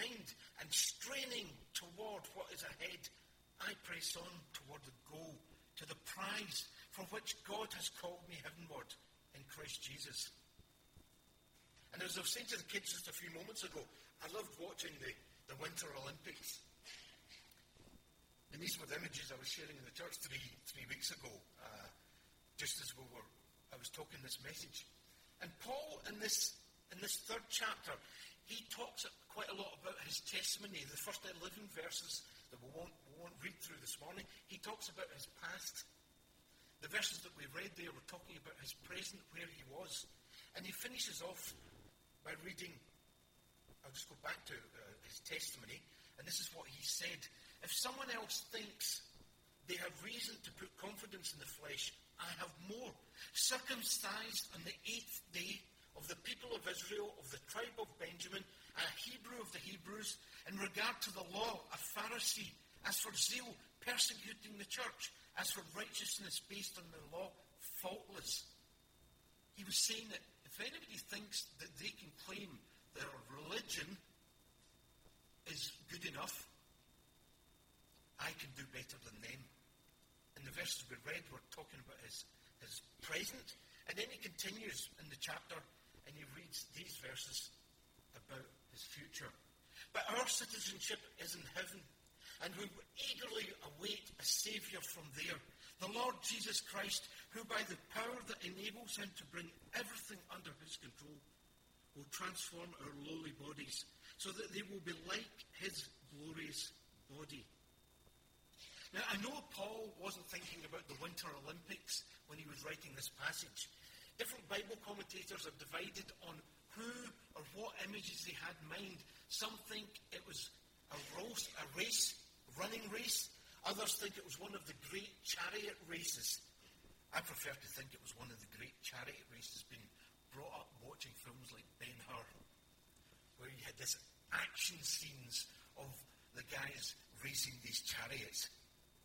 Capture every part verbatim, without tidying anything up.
behind and straining toward what is ahead, I press on toward the goal, to the prize for which God has called me heavenward in Christ Jesus. And as I was saying to the kids just a few moments ago, I loved watching the, the Winter Olympics. And these were the images I was sharing in the church three three weeks ago, uh, just as we were, I was talking this message. And Paul, in this in this third chapter, he talks quite a lot about his testimony. The first eleven verses that we won't, we won't read through this morning, he talks about his past. The verses that we read there were talking about his present, where he was. And he finishes off by reading, I'll just go back to uh, his testimony, and this is what he said. If someone else thinks they have reason to put confidence in the flesh, I have more. Circumcised on the eighth day, of the people of Israel, of the tribe of Benjamin, a Hebrew of the Hebrews, in regard to the law, a Pharisee, as for zeal, persecuting the church, as for righteousness based on the law, faultless. He was saying that if anybody thinks that they can claim their religion is good enough, I can do better than them. And the verses we read were talking about his, his present. And then he continues in the chapter and he reads these verses about his future. But our citizenship is in heaven, and we eagerly await a Saviour from there, the Lord Jesus Christ, who by the power that enables him to bring everything under his control will transform our lowly bodies so that they will be like his glorious body. Now, I know Paul wasn't thinking about the Winter Olympics when he was writing this passage. Different Bible commentators are divided on who or what images they had in mind. Some think it was a race, a race, running race. Others think it was one of the great chariot races. I prefer to think it was one of the great chariot races, being brought up watching films like Ben-Hur, where you had this action scenes of the guys racing these chariots.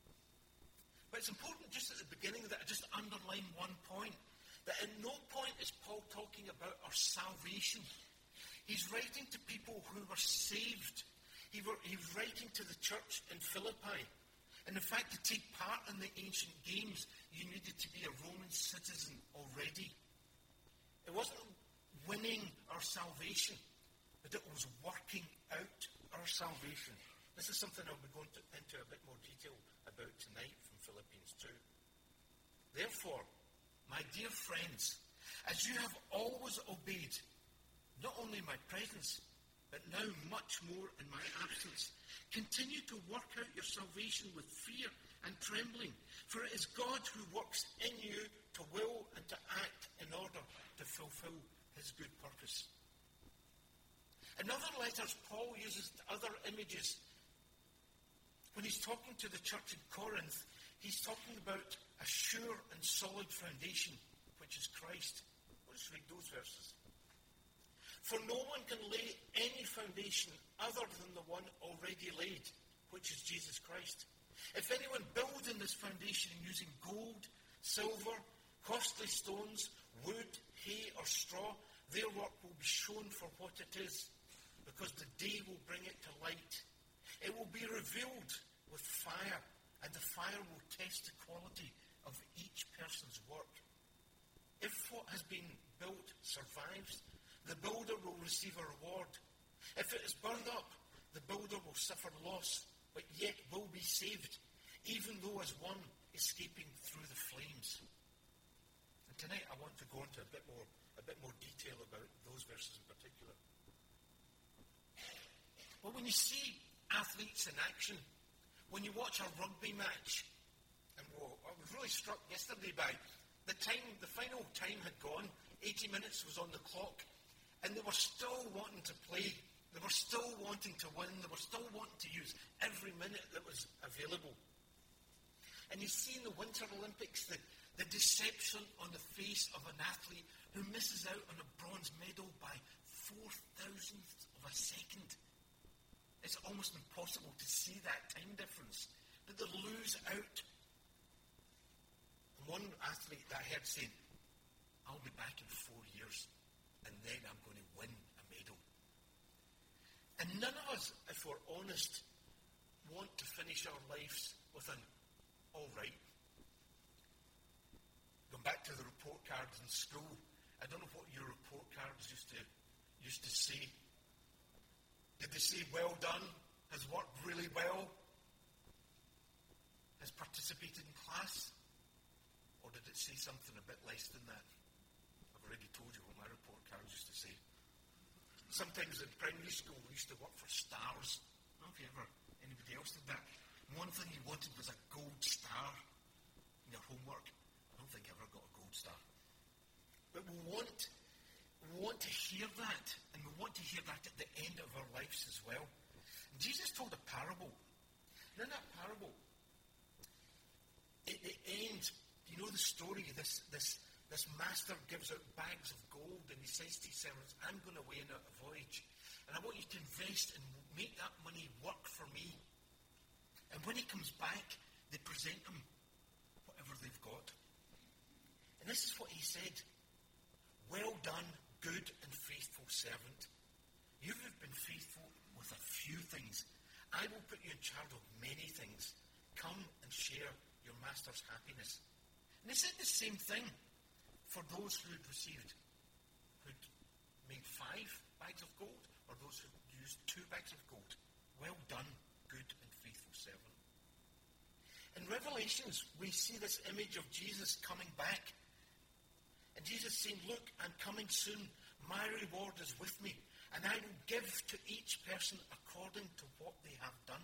But it's important just at the beginning that I just underline one point, that at no point is Paul talking about our salvation. He's writing to people who were saved. He, were, he was writing to the church in Philippi. And in fact, to take part in the ancient games, you needed to be a Roman citizen already. It wasn't winning our salvation, but it was working out our salvation. This is something I'll be going to, into a bit more detail about tonight from Philippians two. Therefore, my dear friends, as you have always obeyed, not only my presence, but now much more in my absence, continue to work out your salvation with fear and trembling, for it is God who works in you to will and to act in order to fulfill his good purpose. In other letters, Paul uses other images. When he's talking to the church in Corinth, he's talking about a sure and solid foundation, which is Christ. Let's read those verses. For no one can lay any foundation other than the one already laid, which is Jesus Christ. If anyone build in this foundation using gold, silver, costly stones, wood, hay, or straw, their work will be shown for what it is, because the day will bring it to light. It will be revealed with fire, and the fire will test the quality of each person's work. If what has been built survives, the builder will receive a reward. If it is burned up, the builder will suffer loss, but yet will be saved, even though as one escaping through the flames. And tonight I want to go into a bit more, a bit more detail about those verses in particular. Well, when you see athletes in action, when you watch a rugby match, and whoa, I was really struck yesterday by the time, the final time had gone, eighty minutes was on the clock, and they were still wanting to play. They were still wanting to win. They were still wanting to use every minute that was available. And you see in the Winter Olympics the, the deception on the face of an athlete who misses out on a bronze medal by four thousandths of a second. It's almost impossible to see that time difference, that they lose out. And one athlete that I heard saying, I'll be back in four years, and then I'm going to win a medal. And none of us, if we're honest, want to finish our lives with an all right. Going back to the report cards in school, I don't know what your report cards used to used to say. Did they say, well done, has worked really well, has participated in class? Or did it say something a bit less than that? I've already told you what my report cards used to say. Sometimes in primary school, we used to work for stars. I don't know if you ever, anybody else did that. One thing you wanted was a gold star in your homework. I don't think I ever got a gold star. But we want, we want to hear that, and we want to hear that at the end of our lives as well. And Jesus told a parable. And in that parable, at the end, you know the story, this, this, this master gives out bags of gold, and he says to his servants, I'm going away on a voyage, and I want you to invest and make that money work for me. And when he comes back, they present him whatever they've got. And this is what he said. Well done, good and faithful servant. You have been faithful with a few things. I will put you in charge of many things. Come and share your master's happiness. And he said the same thing for those who had received, who'd made five bags of gold, or those who used two bags of gold. Well done, good and faithful servant. In Revelations, we see this image of Jesus coming back. And Jesus saying, look, I'm coming soon. My reward is with me. And I will give to each person according to what they have done.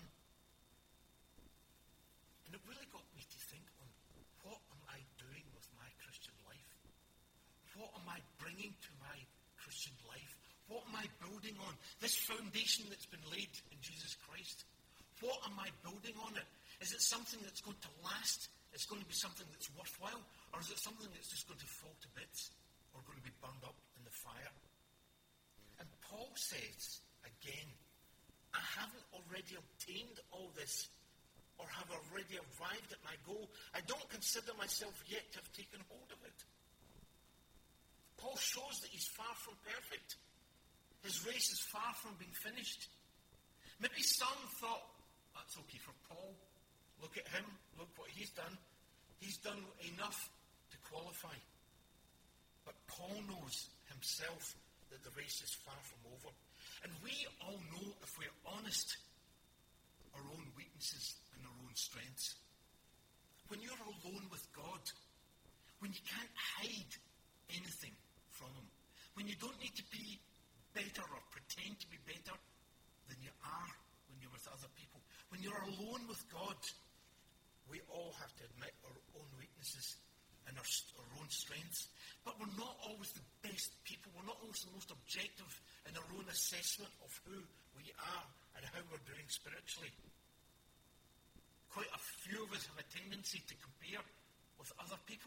And it really got me to think on, what am I doing with my Christian life? What am I bringing to my Christian life? What am I building on? This foundation that's been laid in Jesus Christ. What am I building on it? Is it something that's going to last? It's going to be something that's worthwhile? Or is it something that's just going to fall to bits? Or going to be burned up in the fire? And Paul says, again, I haven't already obtained all this, or have already arrived at my goal. I don't consider myself yet to have taken hold of it. Paul shows that he's far from perfect. His race is far from being finished. Maybe some thought, that's okay for Paul. Look at him. Look what he's done. He's done enough to qualify. But Paul knows himself that the race is far from over. And we all know, if we're honest, our own weaknesses and our own strengths. When you're alone with God, when you can't hide anything from him, when you don't need to be better or pretend to be better than you are when you're with other people, when you're alone with God, we all have to admit our own weaknesses and our, our own strengths. But we're not always the best people. We're not always the most objective in our own assessment of who we are and how we're doing spiritually. Quite a few of us have a tendency to compare with other people.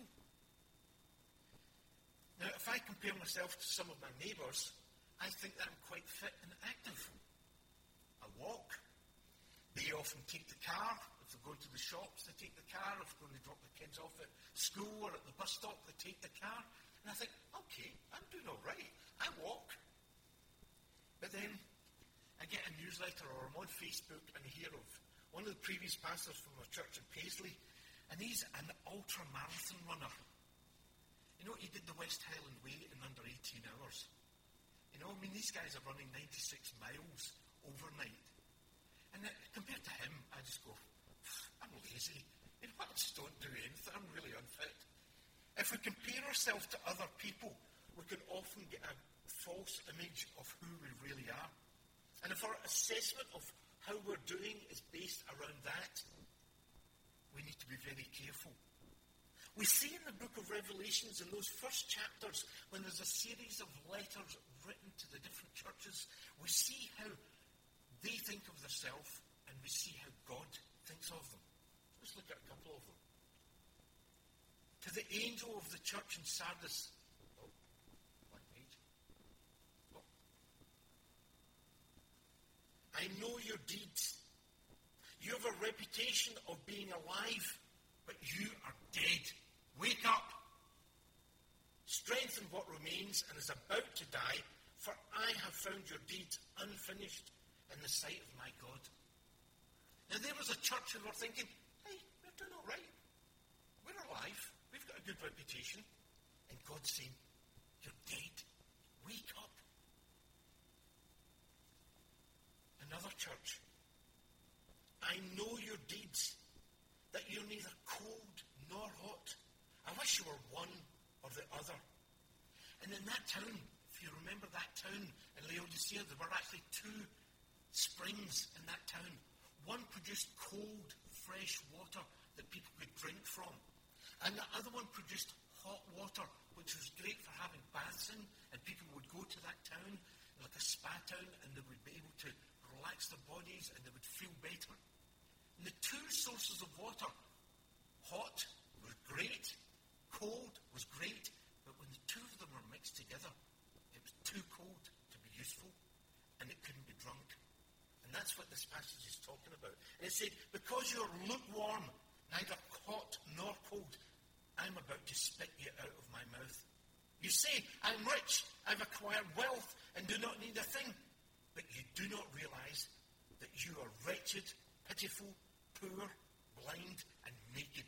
Now, if I compare myself to some of my neighbours, I think that I'm quite fit and active. I walk. They often take the car. If they're going to the shops, they take the car. If they're going to drop the kids off at school or at the bus stop, they take the car. And I think, okay, I'm doing all right. I walk. But then I get a newsletter or I'm on Facebook and I hear of one of the previous pastors from our church in Paisley, and he's an ultra-marathon runner. You know, he did the West Highland Way in under eighteen hours. You know, I mean, these guys are running ninety-six miles overnight. And uh, compared to him, I just go, I'm lazy. You know, I just don't do anything. I'm really unfit. If we compare ourselves to other people, we can often get a false image of who we really are. And if our assessment of how we're doing is based around that, we need to be very careful. We see in the book of Revelations, in those first chapters, when there's a series of letters written to the different churches, we see how they think of themselves and we see how God thinks of them. Let's look at a couple of them. To the angel of the church in Sardis. Oh, one page. Oh. I know your deeds. You have a reputation of being alive, but you are dead. Wake up. Strengthen what remains and is about to die, for I have found your deeds unfinished in the sight of my God. Now there was a church who were thinking, hey, we're doing all right. We're alive. We've got a good reputation. And God's saying, you're dead. Wake up. Another church. I know your deeds, that you're neither cold nor hot. I wish you were one or the other. And in that town, if you remember that town in Laodicea, there were actually two springs in that town. One produced cold, fresh water that people could drink from. And the other one produced hot water, which was great for having baths in. And people would go to that town, like a spa town, and they would be able to relax their bodies and they would feel better. And the two sources of water, hot was great, cold was great, but when the two of them were mixed together, it was too cold to be useful, and it couldn't be drunk. And that's what this passage is talking about. And it said, because you're lukewarm, neither hot nor cold, I'm about to spit you out of my mouth. You say, I'm rich, I've acquired wealth, and do not need a thing. But you do not realize that you are wretched, pitiful, poor, blind, and naked.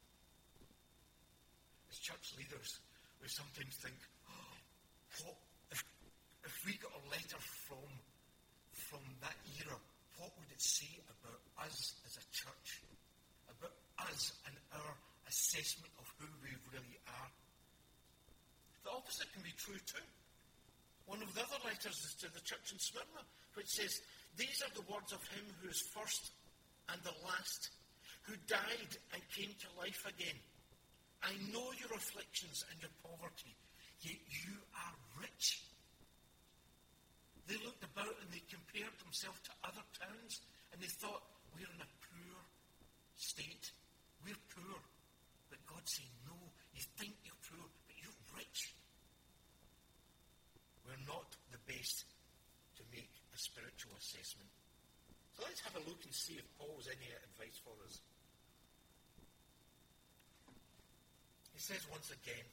As church leaders, we sometimes think, oh, what, if, if we got a letter from, from that era, what would it say about us as a church? About us and our assessment of who we really are? The opposite can be true too. One of the other letters is to the church in Smyrna, which says, these are the words of him who is first and the last, who died and came to life again. I know your afflictions and your poverty, yet you are rich. They looked about and they compared themselves to other towns, and they thought, we're in a poor state. We're poor. But God's saying, no, you think you're poor, but you're rich. We're not the best to make a spiritual assessment. So let's have a look and see if Paul has any advice for us. He says once again,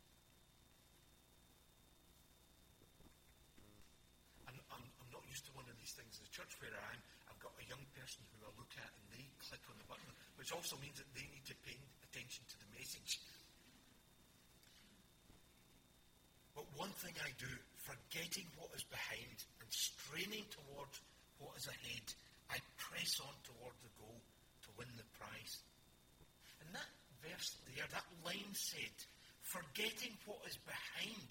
I'm, I'm, I'm not used to one of these things. The church where I am, I've got a young person who I look at and they click on the button, which also means that they need to pay attention to the message. But one thing I do, forgetting what is behind and straining toward what is ahead, I press on toward the goal to win the prize. And that verse there, that line said, forgetting what is behind.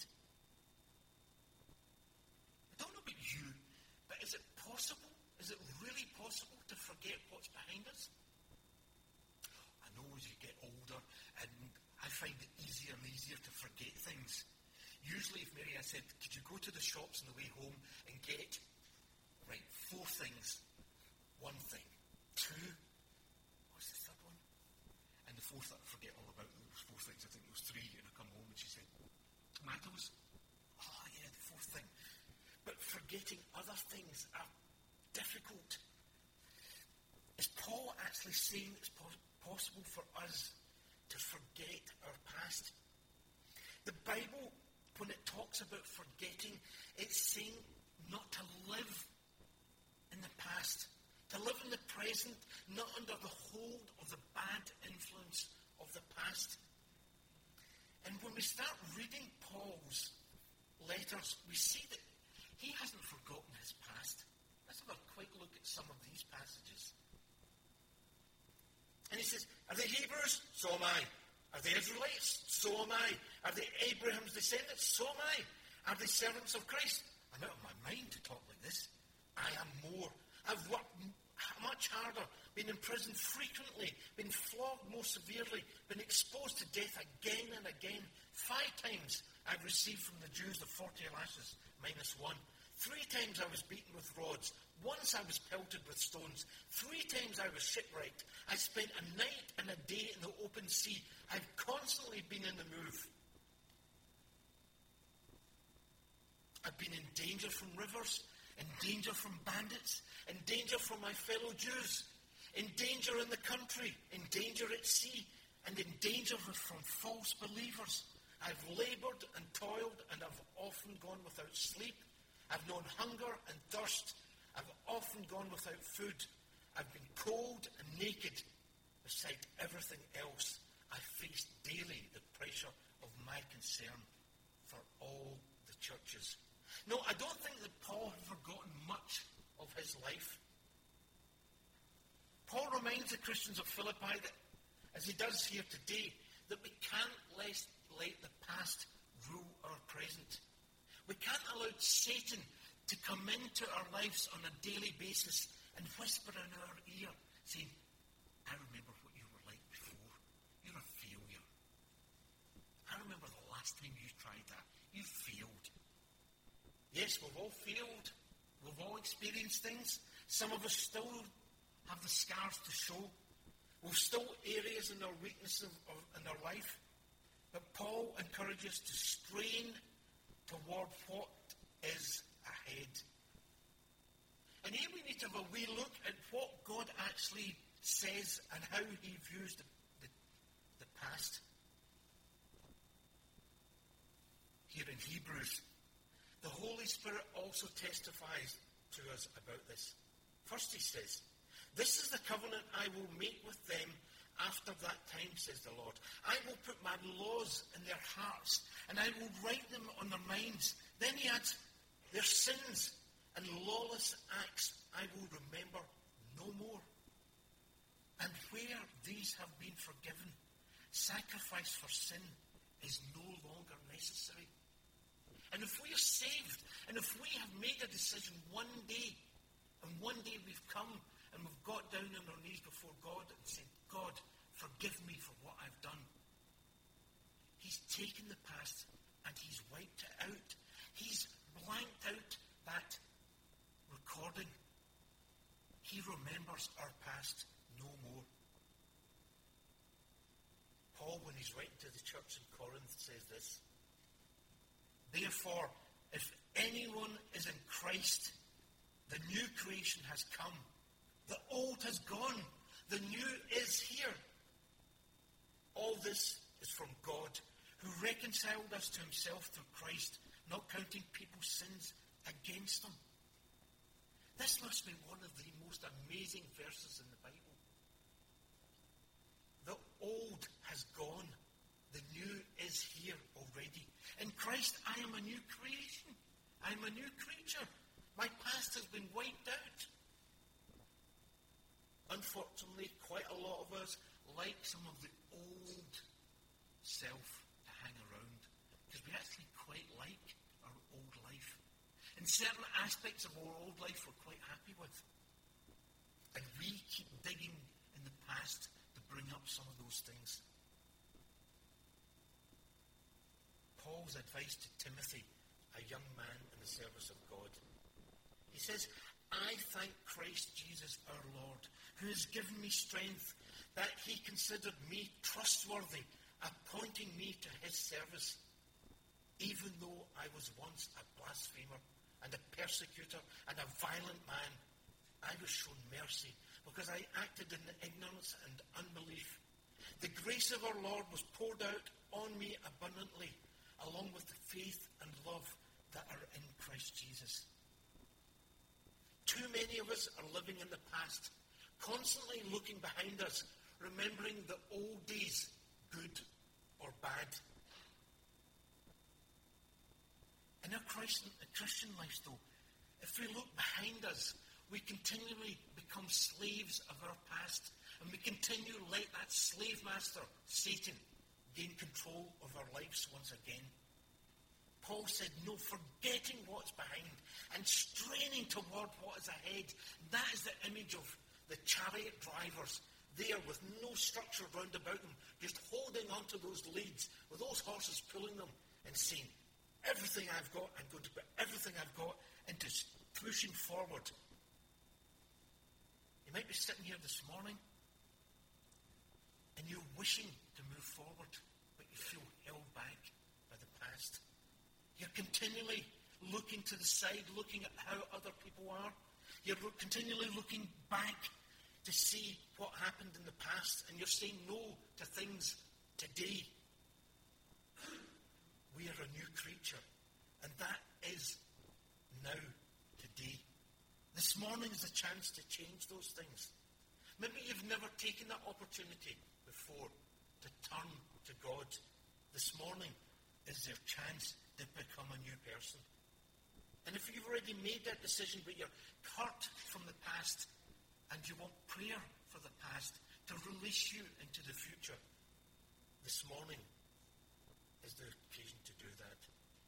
I don't know about you, but is it possible? Is it really possible to forget what's behind us? I know as you get older, and I find it easier and easier to forget things. Usually if Mary, I said, could you go to the shops on the way home and get, right, four things. One thing. Two. What's the third one? And the fourth, I forget all about those four things. I think it was three, and I come home and she said, tomatoes? Oh, yeah, the fourth thing. But forgetting other things are difficult. Is Paul actually saying it's po- possible for us to forget our past? The Bible, when it talks about forgetting, it's saying not to live in the past, to live in the present, not under the hold of the bad influence of the past. And when we start reading Paul's letters, we see that he hasn't forgotten his past. Let's have a quick look at some of these passages. And he says, are they Hebrews? So am I. Are they Israelites? So am I. Are they Abraham's descendants? So am I. Are they servants of Christ? I'm out of my mind to talk like this. I am more. I've worked much harder, been in prison frequently, been flogged most severely, been exposed to death again and again. Five times I've received from the Jews the forty lashes minus one. Three times I was beaten with rods. Once I was pelted with stones. Three times I was shipwrecked. I spent a night and a day in the open sea. I've constantly been in the move. I've been in danger from rivers, in danger from bandits, in danger from my fellow Jews, in danger in the country, in danger at sea, and in danger from false believers. I've labored and toiled, and I've often gone without sleep. I've known hunger and thirst. I've often gone without food. I've been cold and naked. Beside everything else, I face daily the pressure of my concern for all the churches. No, I don't think that Paul had forgotten much of his life. Paul reminds the Christians of Philippi that, as he does here today, that we can't let, let the past rule our present. We can't allow Satan to come into our lives on a daily basis and whisper in our ear, saying, I remember what you were like before. You're a failure. I remember the last time you tried that. You failed. Yes, we've all failed. We've all experienced things. Some of us still have the scars to show. We've still areas in our weakness of, of, in our life. But Paul encourages us to strain toward what is ahead. And here we need to have a wee look at what God actually says and how he views the, the, the past. Here in Hebrews, the Holy Spirit also testifies to us about this. First he says, this is the covenant I will make with them after that time, says the Lord. I will put my laws in their hearts, and I will write them on their minds. Then he adds, their sins and lawless acts I will remember no more. And where these have been forgiven, sacrifice for sin is no longer necessary. And if we are saved, and if we have made a decision one day, and one day we've come and we've got down on our knees before God and said, God, forgive me for what I've done. He's taken the past and he's wiped it out. He's blanked out that recording. He remembers our past no more. Paul, when he's writing to the church in Corinth, says this. Therefore, if anyone is in Christ, the new creation has come. The old has gone. The new is here. All this is from God, who reconciled us to himself through Christ, not counting people's sins against them. This must be one of the most amazing verses in the Bible. The old has gone. The new is here already. In Christ, I am a new creation. I am a new creature. My past has been wiped out. Unfortunately, quite a lot of us like some of the old self to hang around because we actually quite like our old life. In certain aspects of our old life we're quite happy with. And we keep digging in the past to bring up some of those things. Paul's advice to Timothy, a young man in the service of God. He says, I thank Christ Jesus our Lord, who has given me strength, that he considered me trustworthy, appointing me to his service. Even though I was once a blasphemer and a persecutor and a violent man, I was shown mercy because I acted in ignorance and unbelief. The grace of our Lord was poured out on me abundantly, along with the faith and love that are in Christ Jesus. Too many of us are living in the past, constantly looking behind us, remembering the old days, good or bad. In our Christian, Christian life, though, if we look behind us, we continually become slaves of our past, and we continue to let that slave master, Satan, gain control of our lives once again. Paul said, no, forgetting what's behind and straining toward what is ahead. That is the image of the chariot drivers there with no structure round about them, just holding onto those leads with those horses pulling them and saying, everything I've got, I'm going to put everything I've got into pushing forward. You might be sitting here this morning and you're wishing to move forward, but you feel held back by the past. You're continually looking to the side, looking at how other people are. You're continually looking back to see what happened in the past, and you're saying no to things today. We are a new creature, and that is now, today. This morning is the chance to change those things. Maybe you've never taken that opportunity before to turn to God. This morning is your chance to become a new person. And if you've already made that decision, but you're hurt from the past and you want prayer for the past to release you into the future, this morning is the occasion to do that.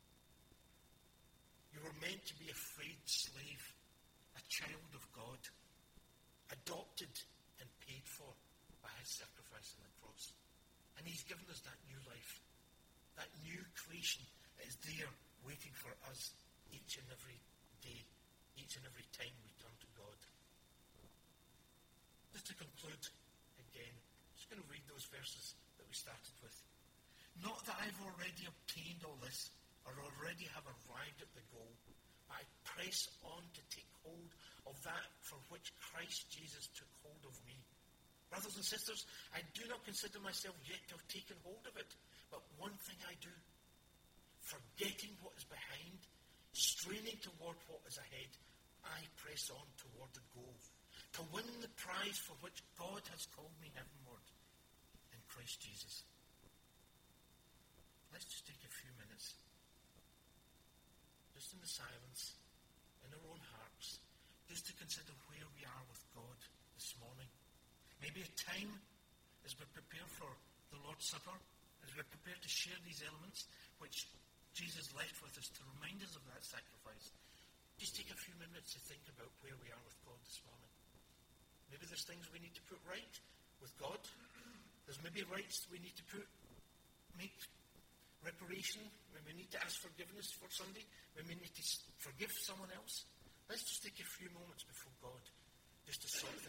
You were meant to be a freed slave, a child of God, adopted and paid for by his sacrifice on the cross. And he's given us that new life, that new creation that is there waiting for us each and every day, each and every time we turn to God. Just to conclude again, I'm just going to read those verses that we started with. Not that I've already obtained all this, or already have arrived at the goal, but I press on to take hold of that for which Christ Jesus took hold of me. Brothers and sisters, I do not consider myself yet to have taken hold of it, but one thing I do, forgetting what is behind, straining toward what is ahead, I press on toward the goal, to win the prize for which God has called me heavenward in Christ Jesus. Let's just take a few minutes, just in the silence, in our own hearts, just to consider where we are with God this morning. Maybe a time as we prepare for the Lord's Supper, as we prepare to share these elements which Jesus left with us to remind us of that sacrifice. Just take a few minutes to think about where we are with God this morning. Maybe there's things we need to put right with God. There's maybe rights we need to put, make reparation, when we need to ask forgiveness for somebody, when we need to forgive someone else. Let's just take a few moments before God just to sort